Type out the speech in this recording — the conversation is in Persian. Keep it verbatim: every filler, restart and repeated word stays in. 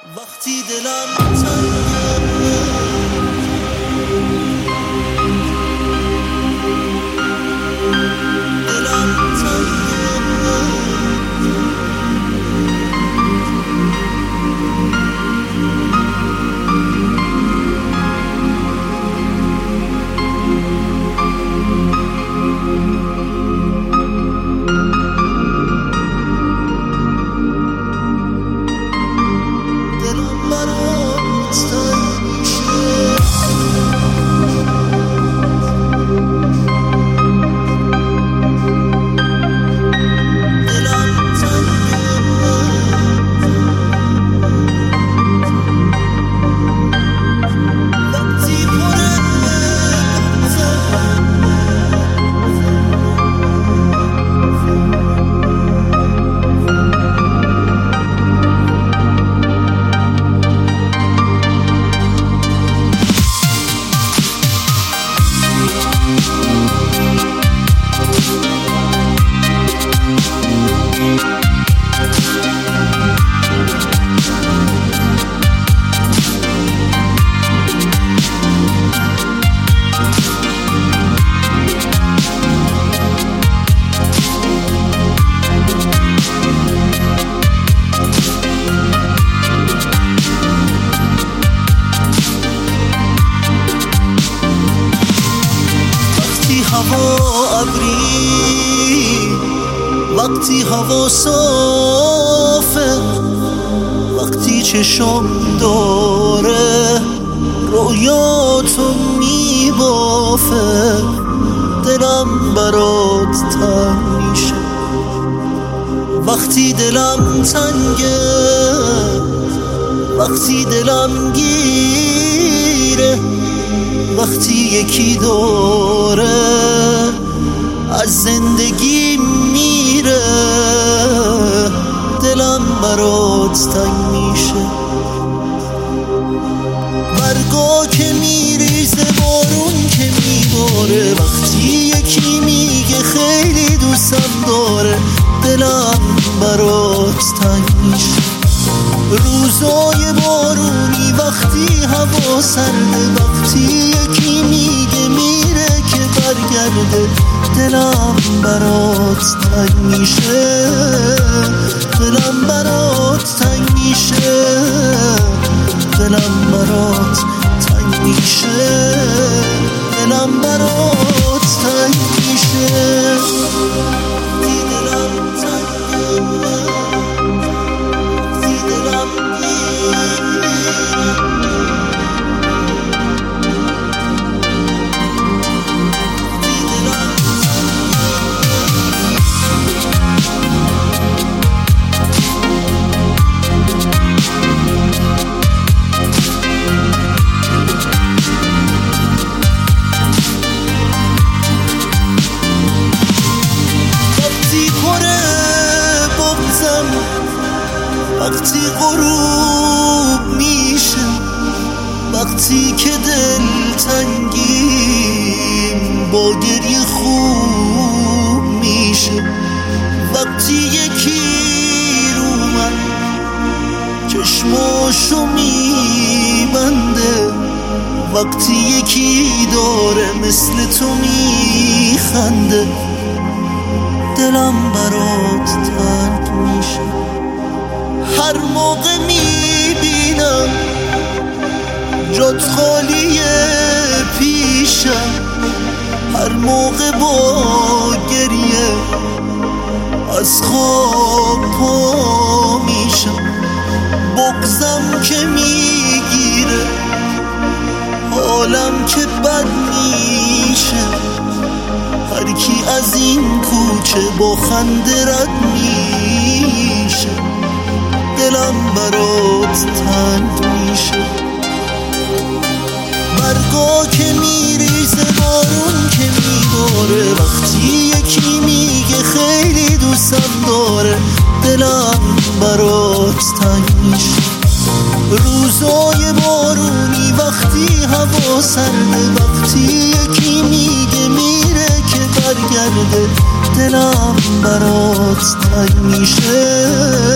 وقتی دلم تنگه دلم تنگه هوا ابری وقتی هوا صافه وقتی چشم داره رویاتو میبافه دلم برات تنگ میشه وقتی دلم تنگه وقتی دلم گیره وقتی یکی داره از زندگی میره دلم برات تنگ میشه برگا که میریزه بارون که میباره وقتی یکی میگه خیلی دوستم داره دلم برات تنگ میشه روزای بارونی وقتی هوا سرده وقتی یکی میگه میره که برگرده دلم برات تنگ میشه دلم برات تنگ میشه دلم برات تنگ میشه دلم برات تنگ میشه دلم تنگ وقتی غروب میشه وقتی که دل تنگیم با گریه خوب میشه وقتی یکی رو من چشماشو میبنده وقتی یکی داره مثل تو میخنده دلم برات تنگ میشه هر موقع میبینم جات خالیه پیشم هر موقع با گریه از خواب پا میشم بغضم که میگیره حالم که بد میشه هر کی از این کوچه با خنده رد میشه دلم برات تنگ میشه برگا که میریزه بارون که میباره وقتی یکی میگه خیلی دوستم داره دلم برات تنگ میشه روزای بارونی وقتی هوا سرده وقتی یکی میگه میره که برگرده دلم برات تنگ میشه